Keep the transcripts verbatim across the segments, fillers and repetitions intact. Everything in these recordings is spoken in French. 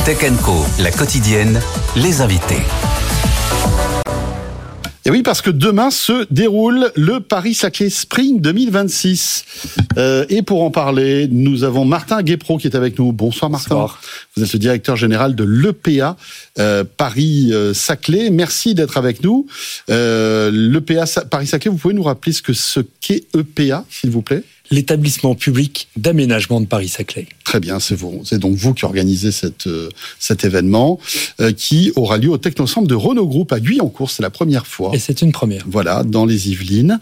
Tech and Co, la quotidienne, les invités. Et oui, parce que demain se déroule le Paris-Saclay Spring deux mille vingt-six. Euh, et pour en parler, nous avons Martin Guépro qui est avec nous. Bonsoir Martin. Bonsoir. Vous êtes le directeur général de l'E P A euh, Paris-Saclay. Merci d'être avec nous. Euh, l'E P A Paris-Saclay, vous pouvez nous rappeler ce que ce qu'est E P A, s'il vous plaît ? L'établissement public d'aménagement de Paris-Saclay. Très bien, c'est vous, c'est donc vous qui organisez cette, euh, cet événement euh, qui aura lieu au Technocentre de Renault Group à Guyancourt. C'est la première fois. Et c'est une première. Voilà, dans les Yvelines.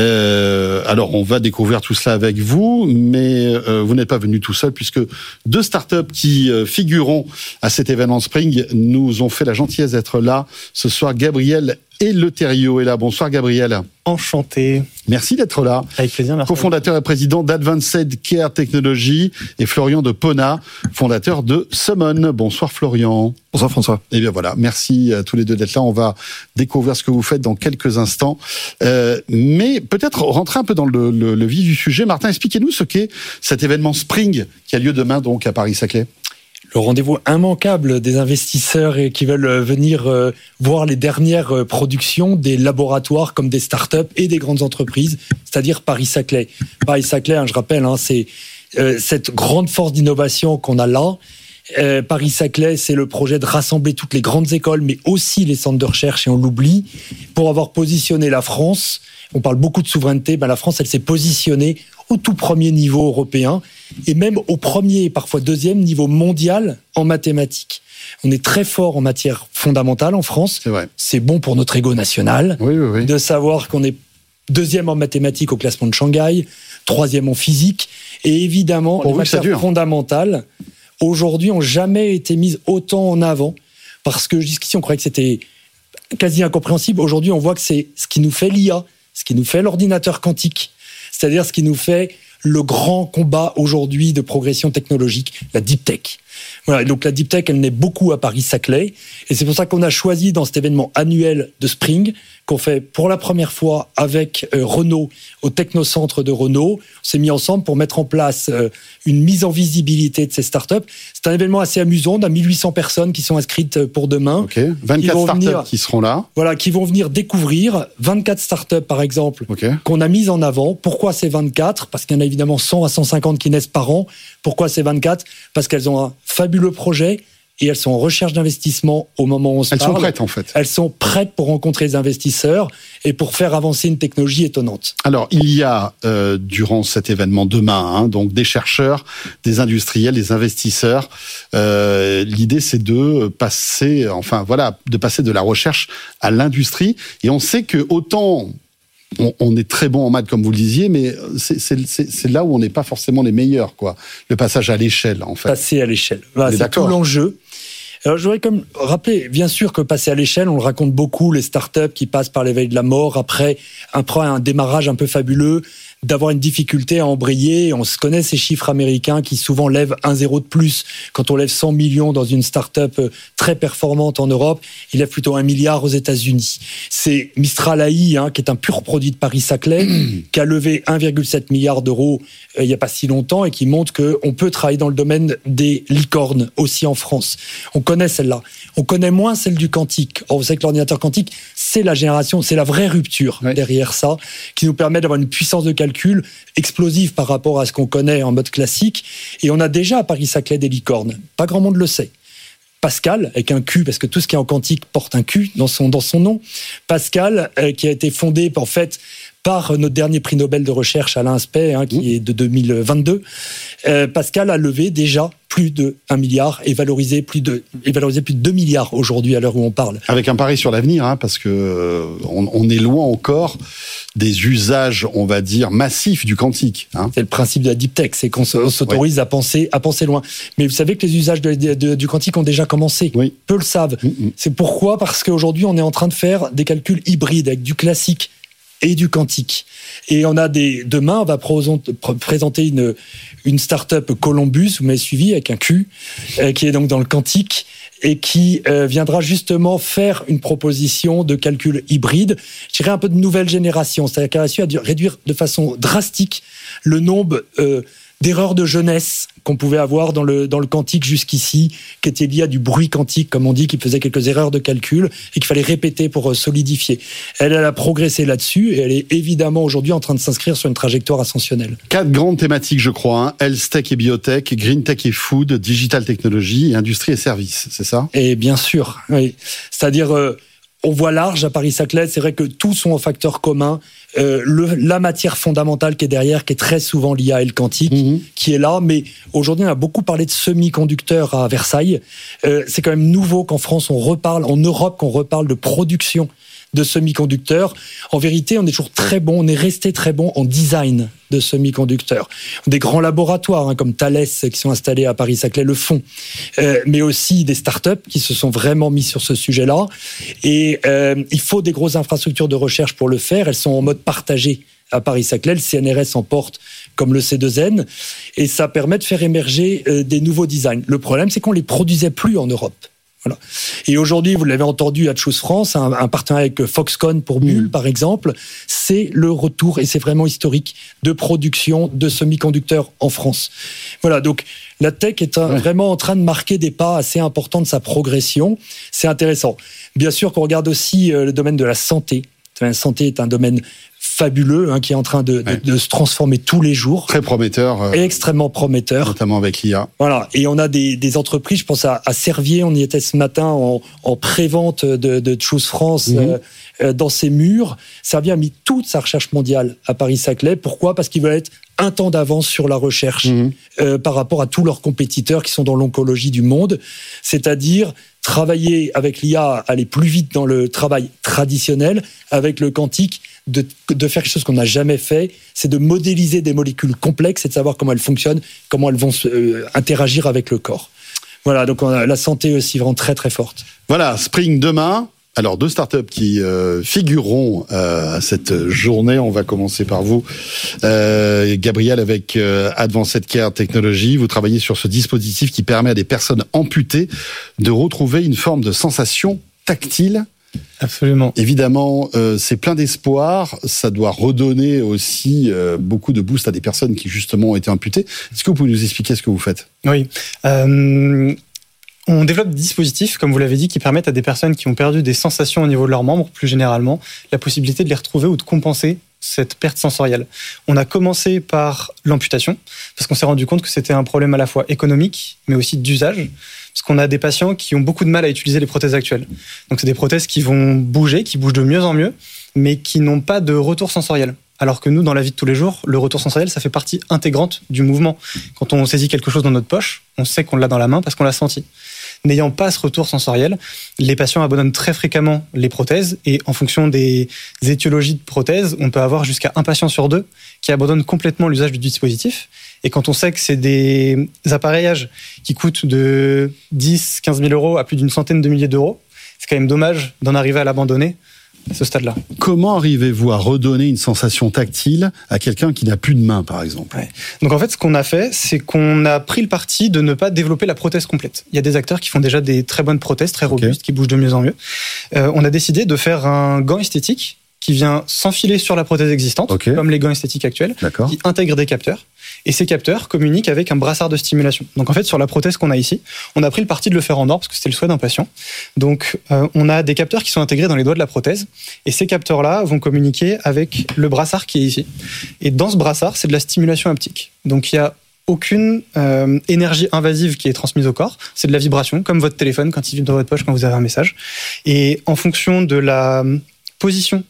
Euh, alors, on va découvrir tout cela avec vous, mais euh, vous n'êtes pas venu tout seul puisque deux startups qui euh, figureront à cet événement Spring nous ont fait la gentillesse d'être là ce soir. Gabriel Eleuterio est là. Bonsoir Gabriel. Enchanté. Merci d'être là. Avec plaisir, merci. Co-fondateur et président d'Advanced Care Technology et Florian de Pona, fondateur de Summon. Bonsoir Florian. Bonsoir François. Et bien voilà, merci à tous les deux d'être là. On va découvrir ce que vous faites dans quelques instants. Euh, mais peut-être rentrer un peu dans le, le, le vif du sujet. Martin, expliquez-nous ce qu'est cet événement Spring qui a lieu demain donc à Paris-Saclay. Le rendez-vous immanquable des investisseurs qui veulent venir voir les dernières productions des laboratoires comme des startups et des grandes entreprises, c'est-à-dire Paris-Saclay. Paris-Saclay, hein, je rappelle, hein, c'est euh, cette grande force d'innovation qu'on a là. Euh, Paris-Saclay, c'est le projet de rassembler toutes les grandes écoles, mais aussi les centres de recherche, et on l'oublie, pour avoir positionné la France. On parle beaucoup de souveraineté, ben la France, elle s'est positionnée au tout premier niveau européen, et même au premier et parfois deuxième niveau mondial en mathématiques. On est très fort en matière fondamentale en France. C'est vrai. C'est bon pour notre ego national, oui, oui, oui. de savoir qu'on est deuxième en mathématiques au classement de Shanghai, troisième en physique, et évidemment, pour les matières fondamentales, aujourd'hui, n'ont jamais été mises autant en avant, parce que jusqu'ici, on croyait que c'était quasi incompréhensible. Aujourd'hui, on voit que c'est ce qui nous fait l'I A, ce qui nous fait l'ordinateur quantique, c'est-à-dire ce qui nous fait le grand combat aujourd'hui de progression technologique, la Deep Tech. Voilà, et donc la Deep Tech, elle naît beaucoup à Paris-Saclay, et c'est pour ça qu'on a choisi dans cet événement annuel de Spring, qu'on fait pour la première fois avec euh, Renault, au Technocentre de Renault. On s'est mis ensemble pour mettre en place euh, une mise en visibilité de ces startups. C'est un événement assez amusant, on a mille huit cents personnes qui sont inscrites pour demain. Ok, vingt-quatre startups venir, qui seront là. Voilà, qui vont venir découvrir vingt-quatre startups par exemple, okay. qu'on a mises en avant. Pourquoi ces vingt-quatre ? Parce qu'il y en a évidemment cent à cent cinquante qui naissent par an. Pourquoi ces vingt-quatre ? Parce qu'elles ont un fabuleux projet et elles sont en recherche d'investissement au moment où on se elles parle. Elles sont prêtes en fait. Elles sont prêtes pour rencontrer les investisseurs et pour faire avancer une technologie étonnante. Alors il y a euh, durant cet événement demain, hein, donc des chercheurs, des industriels, des investisseurs. Euh, l'idée c'est de passer, enfin voilà, de passer de la recherche à l'industrie. Et on sait que autant On, on est très bon en maths, comme vous le disiez, mais c'est, c'est, c'est, c'est là où on n'est pas forcément les meilleurs, quoi. Le passage à l'échelle, en fait. Passer à l'échelle. Voilà, c'est d'accord. Tout l'enjeu. Alors, je voudrais comme rappeler, bien sûr, que passer à l'échelle, on le raconte beaucoup, les startups qui passent par l'éveil de la mort, après, après un démarrage un peu fabuleux, d'avoir une difficulté à embrayer. On se connaît ces chiffres américains qui souvent lèvent un zéro de plus. Quand on lève cent millions dans une start-up très performante en Europe, il lève plutôt un milliard aux États-Unis. C'est Mistral A I, hein, qui est un pur produit de Paris-Saclay, mmh. qui a levé un virgule sept milliard d'euros euh, il n'y a pas si longtemps et qui montre qu'on peut travailler dans le domaine des licornes aussi en France. On connaît celle-là. On connaît moins celle du quantique. Or, vous savez que l'ordinateur quantique, c'est la génération, c'est la vraie rupture ouais. derrière ça, qui nous permet d'avoir une puissance de calcul explosif par rapport à ce qu'on connaît en mode classique. Et on a déjà à Paris-Saclay des licornes. Pas grand monde le sait. Pascal, avec un Q, parce que tout ce qui est en quantique porte un Q dans son, dans son nom. Pascal, euh, qui a été fondé, en fait, par notre dernier prix Nobel de recherche, Alain Aspect, hein, qui mmh. est de deux mille vingt-deux. Euh, Pascal a levé déjà plus de un milliard et valorisé plus de, et valorisé plus de deux milliards aujourd'hui à l'heure où on parle. Avec un pari sur l'avenir, hein, parce que euh, on, on est loin encore des usages, on va dire, massifs du quantique. Hein. C'est le principe de la Deep Tech, c'est qu'on s'autorise oui. à penser, à penser loin. Mais vous savez que les usages de, de, de, du quantique ont déjà commencé. Oui. Peu le savent. Mm-hmm. C'est pourquoi ? Parce qu'aujourd'hui, on est en train de faire des calculs hybrides avec du classique et du quantique. Et on a des, demain, on va présenter une, une start-up Columbus, vous m'avez suivi, avec un Q, euh, qui est donc dans le quantique, et qui euh, viendra justement faire une proposition de calcul hybride, je dirais un peu de nouvelle génération, c'est-à-dire qu'elle a su réduire de façon drastique le nombre euh, d'erreurs de jeunesse qu'on pouvait avoir dans le dans le quantique jusqu'ici, qui était lié à du bruit quantique, comme on dit, qui faisait quelques erreurs de calcul et qu'il fallait répéter pour solidifier. Elle, elle a progressé là-dessus et elle est évidemment aujourd'hui en train de s'inscrire sur une trajectoire ascensionnelle. Quatre grandes thématiques, je crois, hein. Health Tech et Biotech, Green Tech et Food, Digital Technology et Industrie et Services, c'est ça ? Et bien sûr, oui. C'est-à-dire, euh, on voit large à Paris-Saclay, c'est vrai que tous sont en facteur commun. Euh, le, la matière fondamentale qui est derrière, qui est très souvent liée à le quantique, mmh. qui est là. Mais aujourd'hui, on a beaucoup parlé de semi-conducteurs à Versailles. Euh, c'est quand même nouveau qu'en France, on reparle, en Europe, qu'on reparle de production de semi-conducteurs. En vérité, on est toujours très bon, on est resté très bon en design de semi-conducteurs. Des grands laboratoires hein, comme Thales qui sont installés à Paris-Saclay le font, euh, mais aussi des startups qui se sont vraiment mis sur ce sujet-là. Et euh, il faut des grosses infrastructures de recherche pour le faire. Elles sont en mode partagé à Paris-Saclay. Le C N R S en porte comme le C deux N. Et ça permet de faire émerger euh, des nouveaux designs. Le problème, c'est qu'on les produisait plus en Europe. Voilà. Et aujourd'hui, vous l'avez entendu à Choose France, un, un partenariat avec Foxconn pour Bull, mmh. par exemple, c'est le retour, et c'est vraiment historique, de production de semi-conducteurs en France. Voilà, donc la tech est un, ouais. vraiment en train de marquer des pas assez importants de sa progression. C'est intéressant. Bien sûr qu'on regarde aussi euh, le domaine de la santé. La santé est un domaine fabuleux, hein, qui est en train de, de, ouais. de se transformer tous les jours. Très prometteur. Euh, extrêmement prometteur. Notamment avec l'I A. Voilà. Et on a des, des entreprises, je pense à, à Servier, on y était ce matin en, en pré-vente de, de Choose France, mmh. euh, euh, dans ses murs. Servier a mis toute sa recherche mondiale à Paris-Saclay. Pourquoi ? Parce qu'ils veulent être un temps d'avance sur la recherche mmh. euh, par rapport à tous leurs compétiteurs qui sont dans l'oncologie du monde. C'est-à-dire travailler avec l'I A, aller plus vite dans le travail traditionnel, avec le quantique, de, de faire quelque chose qu'on n'a jamais fait, c'est de modéliser des molécules complexes et de savoir comment elles fonctionnent, comment elles vont euh, interagir avec le corps. Voilà, donc on a la santé aussi vraiment très très forte. Voilà, Spring demain. Alors, deux startups qui euh, figureront euh, à cette journée. On va commencer par vous, euh, Gabriel, avec euh, Advanced Care Technology. Vous travaillez sur ce dispositif qui permet à des personnes amputées de retrouver une forme de sensation tactile. Absolument. Évidemment, euh, c'est plein d'espoir. Ça doit redonner aussi euh, beaucoup de boost à des personnes qui, justement, ont été amputées. Est-ce que vous pouvez nous expliquer ce que vous faites ? Oui. Euh... On développe des dispositifs, comme vous l'avez dit, qui permettent à des personnes qui ont perdu des sensations au niveau de leurs membres, plus généralement, la possibilité de les retrouver ou de compenser cette perte sensorielle. On a commencé par l'amputation, parce qu'on s'est rendu compte que c'était un problème à la fois économique, mais aussi d'usage, parce qu'on a des patients qui ont beaucoup de mal à utiliser les prothèses actuelles. Donc c'est des prothèses qui vont bouger, qui bougent de mieux en mieux, mais qui n'ont pas de retour sensoriel. Alors que nous, dans la vie de tous les jours, le retour sensoriel, ça fait partie intégrante du mouvement. Quand on saisit quelque chose dans notre poche, on sait qu'on l'a dans la main parce qu'on l'a senti. N'ayant pas ce retour sensoriel, les patients abandonnent très fréquemment les prothèses et en fonction des étiologies de prothèses, on peut avoir jusqu'à un patient sur deux qui abandonne complètement l'usage du dispositif. Et quand on sait que c'est des appareillages qui coûtent de dix à quinze mille euros à plus d'une centaine de milliers d'euros, c'est quand même dommage d'en arriver à l'abandonner à ce stade-là. Comment arrivez-vous à redonner une sensation tactile à quelqu'un qui n'a plus de main, par exemple ? Ouais. Donc en fait, ce qu'on a fait, c'est qu'on a pris le parti de ne pas développer la prothèse complète. Il y a des acteurs qui font déjà des très bonnes prothèses, très robustes, okay. qui bougent de mieux en mieux. Euh, on a décidé de faire un gant esthétique qui vient s'enfiler sur la prothèse existante, okay. comme les gants esthétiques actuels, D'accord. qui intègre des capteurs. Et ces capteurs communiquent avec un brassard de stimulation. Donc en fait, sur la prothèse qu'on a ici, on a pris le parti de le faire en or parce que c'était le souhait d'un patient. Donc euh, on a des capteurs qui sont intégrés dans les doigts de la prothèse et ces capteurs-là vont communiquer avec le brassard qui est ici. Et dans ce brassard, c'est de la stimulation haptique. Donc il y a aucune euh, énergie invasive qui est transmise au corps. C'est de la vibration, comme votre téléphone quand il vibre dans votre poche quand vous avez un message. Et en fonction de la position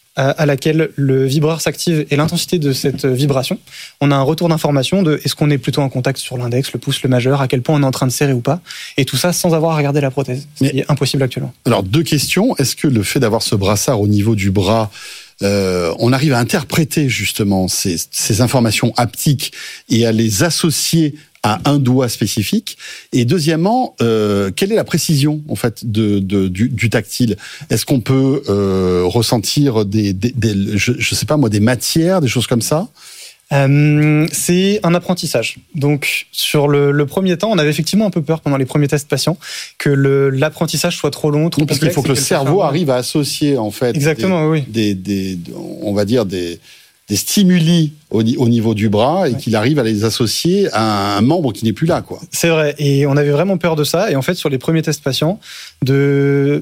à laquelle le vibreur s'active et l'intensité de cette vibration, on a un retour d'information de est-ce qu'on est plutôt en contact sur l'index, le pouce, le majeur, à quel point on est en train de serrer ou pas, et tout ça sans avoir à regarder la prothèse, ce qui est impossible actuellement. Alors, deux questions. Est-ce que le fait d'avoir ce brassard au niveau du bras, euh, on arrive à interpréter justement ces, ces informations haptiques et à les associer à un doigt spécifique? Et deuxièmement, euh, quelle est la précision en fait de, de du, du tactile? Est-ce qu'on peut euh, ressentir des, des, des je, je sais pas moi, des matières, des choses comme ça? Euh, c'est un apprentissage. Donc, sur le, le premier temps, on avait effectivement un peu peur pendant les premiers tests patients que le, l'apprentissage soit trop long, trop oui, parce complexe. Parce qu'il faut que le cerveau arrive à associer en fait. Exactement, des, oui. Des, des, on va dire des des stimuli au, au niveau du bras et ouais. qu'il arrive à les associer à un membre qui n'est plus là, quoi. C'est vrai. Et on avait vraiment peur de ça. Et en fait, sur les premiers tests patients, de...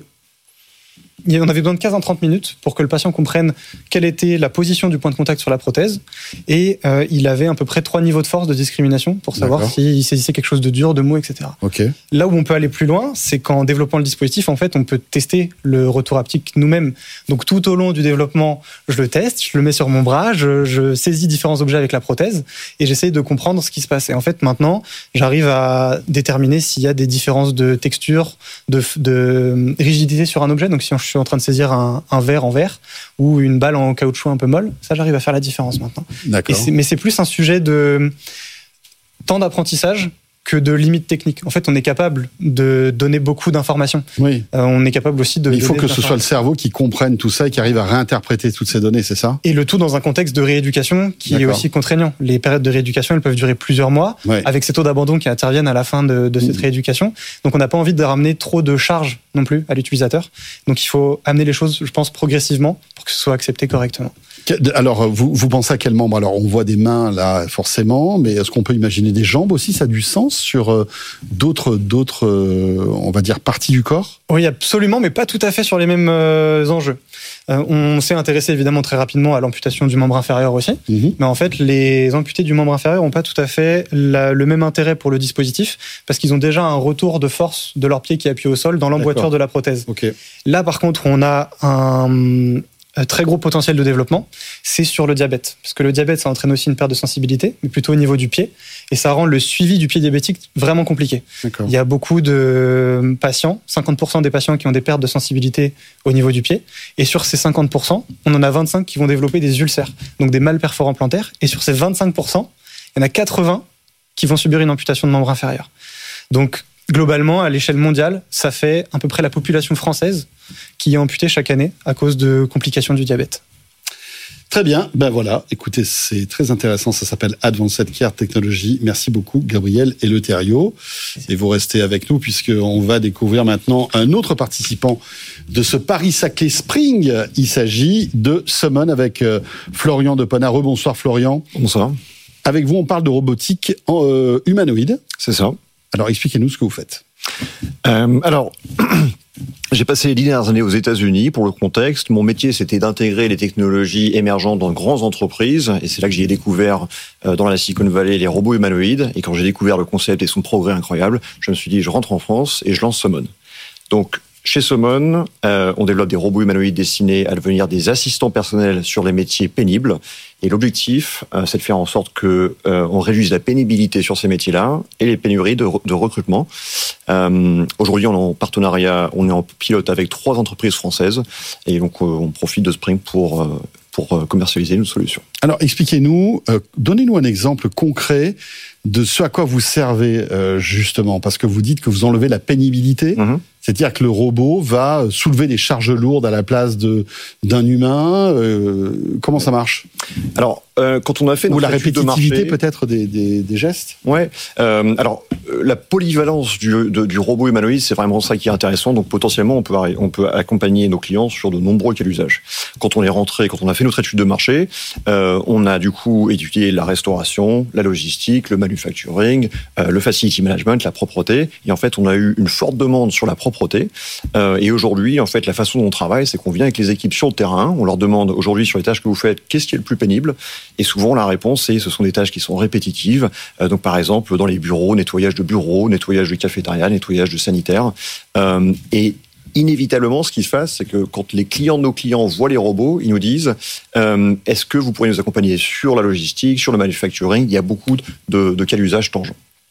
on avait besoin de quinze à trente minutes pour que le patient comprenne quelle était la position du point de contact sur la prothèse. Et euh, il avait à peu près trois niveaux de force de discrimination pour savoir D'accord. s'il saisissait quelque chose de dur, de mou, et cetera. Okay. Là où on peut aller plus loin, c'est qu'en développant le dispositif, en fait, on peut tester le retour haptique nous-mêmes. Donc tout au long du développement, je le teste, je le mets sur mon bras, je, je saisis différents objets avec la prothèse et j'essaye de comprendre ce qui se passe. Et en fait, maintenant, j'arrive à déterminer s'il y a des différences de texture, de, de rigidité sur un objet. Donc si je suis en train de saisir un, un verre en verre ou une balle en caoutchouc un peu molle, ça j'arrive à faire la différence maintenant. D'accord. Et c'est, mais c'est plus un sujet de temps d'apprentissage que de limites techniques. En fait, on est capable de donner beaucoup d'informations. Oui. Euh, on est capable aussi de... Mais il faut que ce soit le cerveau qui comprenne tout ça et qui arrive à réinterpréter toutes ces données, c'est ça ? Et le tout dans un contexte de rééducation qui D'accord. est aussi contraignant. Les périodes de rééducation, elles peuvent durer plusieurs mois, ouais. avec ces taux d'abandon qui interviennent à la fin de, de cette mmh. rééducation. Donc on n'a pas envie de ramener trop de charges non plus à l'utilisateur. Donc il faut amener les choses, je pense, progressivement pour que ce soit accepté correctement. Alors, vous, vous pensez à quel membre ? Alors, on voit des mains, là, forcément, mais est-ce qu'on peut imaginer des jambes aussi ? Ça a du sens sur euh, d'autres, d'autres euh, on va dire, parties du corps ? Oui, absolument, mais pas tout à fait sur les mêmes euh, enjeux. Euh, on s'est intéressé, évidemment, très rapidement à l'amputation du membre inférieur aussi, mmh. mais en fait, les amputés du membre inférieur n'ont pas tout à fait la, le même intérêt pour le dispositif, parce qu'ils ont déjà un retour de force de leur pied qui appuie au sol dans l'emboîture D'accord. de la prothèse. Okay. Là, par contre, on a un... très gros potentiel de développement, c'est sur le diabète. Parce que le diabète, ça entraîne aussi une perte de sensibilité, mais plutôt au niveau du pied. Et ça rend le suivi du pied diabétique vraiment compliqué. D'accord. Il y a beaucoup de patients, cinquante pour cent des patients qui ont des pertes de sensibilité au niveau du pied. Et sur ces cinquante pour cent, on en a vingt-cinq qui vont développer des ulcères, donc des malperforants plantaires. Et sur ces vingt-cinq pour cent, il y en a quatre-vingts qui vont subir une amputation de membre inférieur. Donc, globalement, à l'échelle mondiale, ça fait à peu près la population française qui est amputée chaque année à cause de complications du diabète. Très bien, ben voilà, écoutez, c'est très intéressant, ça s'appelle Advanced Care Technology. Merci beaucoup Gabriel Eleutério. Et vous restez avec nous puisqu'on va découvrir maintenant un autre participant de ce Paris-Saclay Spring. Il s'agit de Summon avec euh, Florian Deponat. Rebonsoir Florian. Bonsoir. Avec vous, on parle de robotique en, euh, humanoïde. C'est ça. Alors expliquez-nous ce que vous faites. Euh, alors... J'ai passé les dix dernières années aux États-Unis pour le contexte. Mon métier, c'était d'intégrer les technologies émergentes dans de grandes entreprises. Et c'est là que j'ai découvert, euh, dans la Silicon Valley, les robots humanoïdes. Et quand j'ai découvert le concept et son progrès incroyable, je me suis dit, je rentre en France et je lance Summon. Donc, chez Summon, euh, on développe des robots humanoïdes destinés à devenir des assistants personnels sur les métiers pénibles. Et l'objectif, euh, c'est de faire en sorte que euh, on réduise la pénibilité sur ces métiers-là et les pénuries de, de recrutement. Euh, aujourd'hui, on est en partenariat, on est en pilote avec trois entreprises françaises et donc euh, on profite de Spring pour euh, pour commercialiser nos solutions. Alors, expliquez-nous, euh, donnez-nous un exemple concret de ce à quoi vous servez euh, justement, parce que vous dites que vous enlevez la pénibilité. Mmh. C'est-à-dire que le robot va soulever des charges lourdes à la place de, d'un humain. Euh, comment ça marche ? Alors, euh, quand on a fait... Ou la répétitivité marché, peut-être des, des, des gestes ? Ouais. Euh, alors, euh, la polyvalence du, de, du robot humanoïde, c'est vraiment ça qui est intéressant. Donc, potentiellement, on peut, on peut accompagner nos clients sur de nombreux cas d'usage. Quand on est rentré, quand on a fait notre étude de marché, euh, on a du coup étudié la restauration, la logistique, le manufacturing, euh, le facility management, la propreté. Et en fait, on a eu une forte demande sur la propreté. Euh, et aujourd'hui, en fait, la façon dont on travaille, c'est qu'on vient avec les équipes sur le terrain. On leur demande aujourd'hui sur les tâches que vous faites, qu'est-ce qui est le plus pénible ? Et souvent, la réponse, c'est ce sont des tâches qui sont répétitives. Euh, donc, par exemple, dans les bureaux, nettoyage de bureaux, nettoyage de cafétéria, nettoyage de sanitaire. Euh, et inévitablement, ce qui se passe, c'est que quand les clients de nos clients voient les robots, ils nous disent euh, « Est-ce que vous pourriez nous accompagner sur la logistique, sur le manufacturing ?» Il y a beaucoup de, de cas d'usage tangents.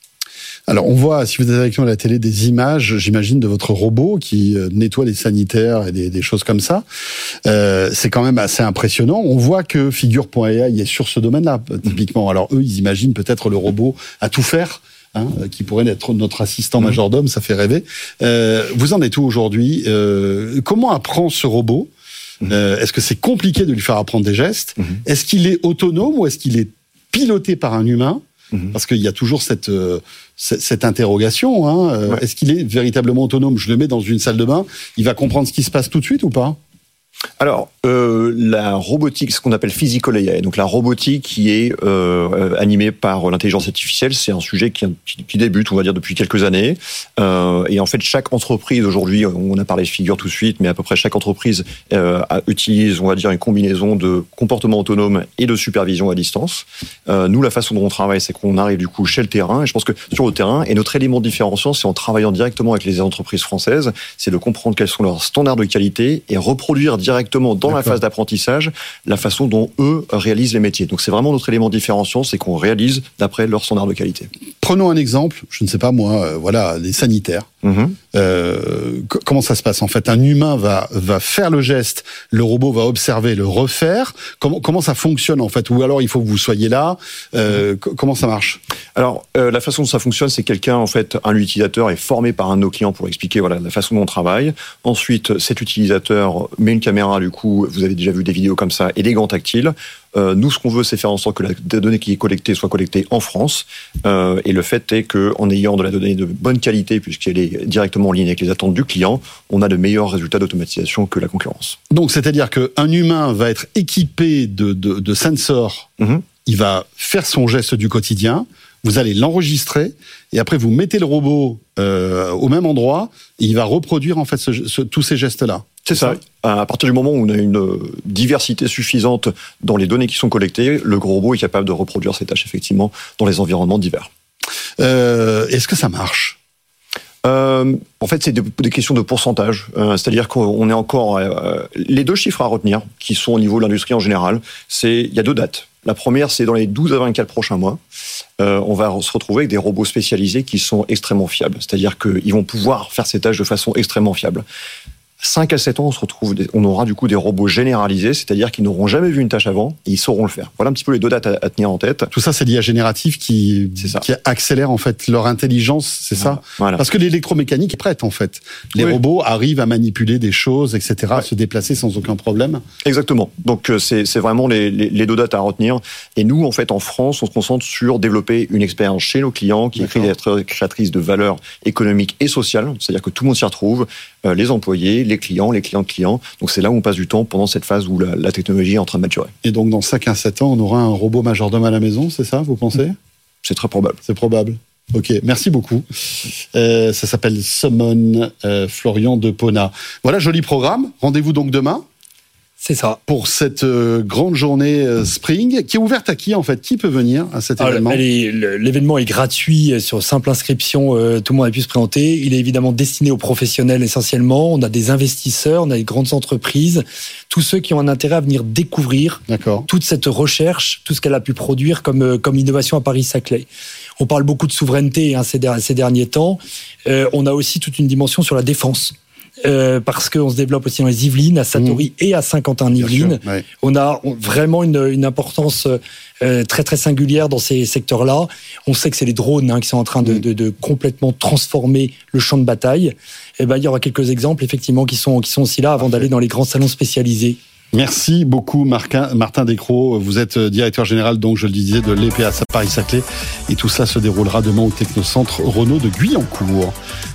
Alors, on voit, si vous êtes avec nous à la télé, des images, j'imagine, de votre robot qui nettoie les sanitaires et des, des choses comme ça. Euh, c'est quand même assez impressionnant. On voit que Figure point A I est sur ce domaine-là, typiquement. Alors, eux, ils imaginent peut-être le robot à tout faire, hein, qui pourrait être notre assistant mmh. majordome, ça fait rêver. Euh, vous en êtes où aujourd'hui ? euh, Comment apprend ce robot ? mmh. euh, Est-ce que c'est compliqué de lui faire apprendre des gestes ? mmh. Est-ce qu'il est autonome ou est-ce qu'il est piloté par un humain ? Parce qu'il y a toujours cette, euh, cette, cette interrogation. Hein. Euh, ouais. Est-ce qu'il est véritablement autonome ? Je le mets dans une salle de bain, il va comprendre ce qui se passe tout de suite ou pas ? Alors, euh, la robotique, ce qu'on appelle physical A I, donc la robotique qui est euh, animée par l'intelligence artificielle, c'est un sujet qui, qui débute, on va dire, depuis quelques années. Euh, et en fait, chaque entreprise aujourd'hui, on a parlé de figure tout de suite, mais à peu près chaque entreprise euh, utilise, on va dire, une combinaison de comportement autonome et de supervision à distance. Euh, nous, la façon dont on travaille, c'est qu'on arrive du coup chez le terrain. Et je pense que sur le terrain, et notre élément de différenciation, c'est en travaillant directement avec les entreprises françaises, c'est de comprendre quels sont leurs standards de qualité et reproduire directement directement dans D'accord. la phase d'apprentissage la façon dont eux réalisent les métiers. Donc c'est vraiment notre élément différenciant, c'est qu'on réalise d'après leurs standards de qualité. Prenons un exemple, je ne sais pas moi, euh, voilà, les sanitaires. Mmh. Euh, c- comment ça se passe en fait? Un humain va va faire le geste, le robot va observer, le refaire. Comment comment ça fonctionne en fait? Ou alors il faut que vous soyez là. Euh, c- comment ça marche? Alors euh, la façon dont ça fonctionne, c'est quelqu'un en fait, un utilisateur est formé par un de nos clients pour expliquer voilà la façon dont on travaille. Ensuite, cet utilisateur met une caméra, du coup, vous avez déjà vu des vidéos comme ça et des gants tactiles. Euh, nous, ce qu'on veut, c'est faire en sorte que la donnée qui est collectée soit collectée en France. Euh, et le fait est qu'en ayant de la donnée de bonne qualité, puisqu'elle est directement en ligne avec les attentes du client, on a de meilleurs résultats d'automatisation que la concurrence. Donc, c'est-à-dire qu'un humain va être équipé de, de, de sensors, mmh. il va faire son geste du quotidien, vous allez l'enregistrer, et après vous mettez le robot euh, au même endroit, et il va reproduire en fait ce, ce, tous ces gestes-là. C'est ça. À partir du moment où on a une diversité suffisante dans les données qui sont collectées, le robot est capable de reproduire ces tâches effectivement dans les environnements divers. Euh, est-ce que ça marche ? Euh, en fait, c'est des, des questions de pourcentage. Euh, c'est-à-dire qu'on est encore... Euh, les deux chiffres à retenir, qui sont au niveau de l'industrie en général, c'est il y a deux dates. La première, c'est dans les douze à vingt-quatre prochains mois. Euh, on va se retrouver avec des robots spécialisés qui sont extrêmement fiables. C'est-à-dire qu'ils vont pouvoir faire ces tâches de façon extrêmement fiable. cinq à sept ans, on se retrouve, on aura du coup des robots généralisés, c'est-à-dire qu'ils n'auront jamais vu une tâche avant et ils sauront le faire. Voilà un petit peu les deux dates à, à tenir en tête. Tout ça, c'est l'I A générative qui, qui accélère en fait leur intelligence, c'est voilà. ça voilà. Parce que l'électromécanique est prête en fait. Les oui. robots arrivent à manipuler des choses, et cetera, ouais. à se déplacer sans aucun problème. Exactement. Donc c'est, c'est vraiment les, les, les deux dates à retenir. Et nous, en fait, en France, on se concentre sur développer une expérience chez nos clients qui D'accord. est créatrice de valeur économique et sociale, c'est-à-dire que tout le monde s'y retrouve, euh, les employés, les clients, les clients de clients. Donc c'est là où on passe du temps pendant cette phase où la, la technologie est en train de maturer. Et donc dans cinq à sept ans, on aura un robot majordome à la maison, c'est ça, vous pensez ? C'est très probable. C'est probable. Ok, merci beaucoup. Euh, ça s'appelle Summon, euh, Florian Depona. Voilà, joli programme. Rendez-vous donc demain. C'est ça. Pour cette euh, grande journée euh, Spring, qui est ouverte à qui en fait ? Qui peut venir à cet Alors, événement ? est, L'événement est gratuit sur simple inscription, euh, tout le monde a pu se présenter. Il est évidemment destiné aux professionnels essentiellement. On a des investisseurs, on a des grandes entreprises, tous ceux qui ont un intérêt à venir découvrir D'accord. toute cette recherche, tout ce qu'elle a pu produire comme, comme innovation à Paris-Saclay. On parle beaucoup de souveraineté hein, ces, ces derniers temps. Euh, on a aussi toute une dimension sur la défense. Euh, parce qu'on se développe aussi dans les Yvelines, à Satory mmh. et à Saint-Quentin-Yvelines. Ouais. On a vraiment une, une importance euh, très très singulière dans ces secteurs-là. On sait que c'est les drones hein, qui sont en train de, mmh. de, de complètement transformer le champ de bataille. Et ben, il y aura quelques exemples effectivement qui sont, qui sont aussi là avant Parfait. D'aller dans les grands salons spécialisés. Merci beaucoup Martin, Martin Descrocs. Vous êtes directeur général, donc je le disais, de l'E P A Paris-Saclay. Et tout ça se déroulera demain au Technocentre Renault de Guyancourt.